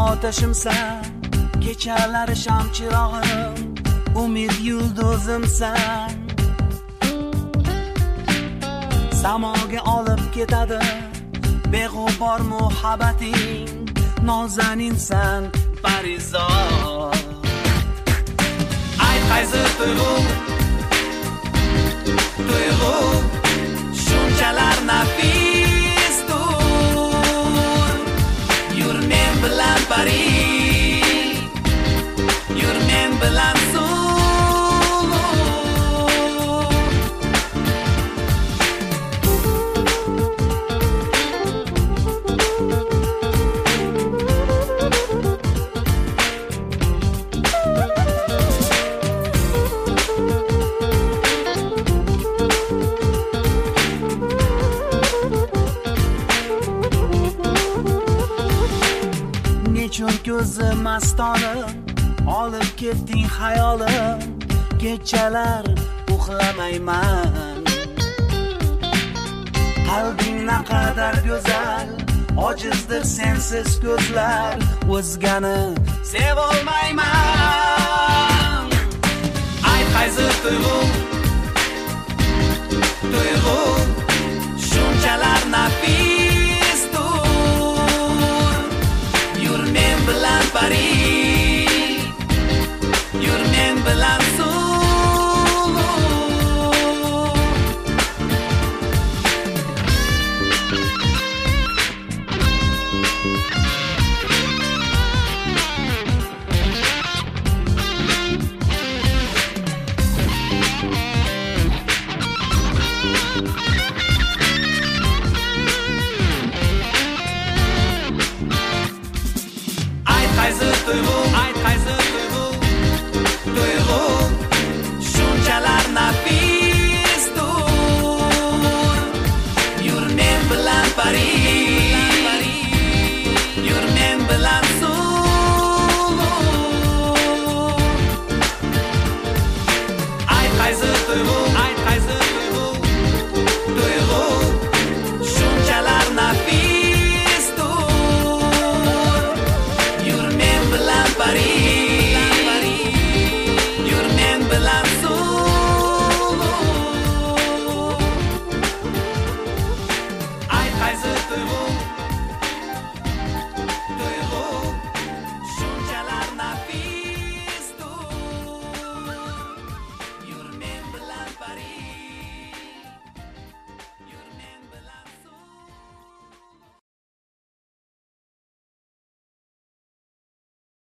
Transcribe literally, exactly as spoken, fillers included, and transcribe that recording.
otashimsan, kechalari sham chirog'im, umid yulduzimsan. Samoga olib ketadi beg'ubor muhabbating, nozaninsan parizor. Ay qaysi tuyg'u, tuyg'u shunchalar nafisdur. Yur men bilan Paris, yur men bilan suv. Nechun ko'zi mastonim, olib ketding hayolim, kechalar uxlamayman. Qalbing naqadar go'zal, ojizdir sensiz ko'zlar, o'zgani sevolmayman.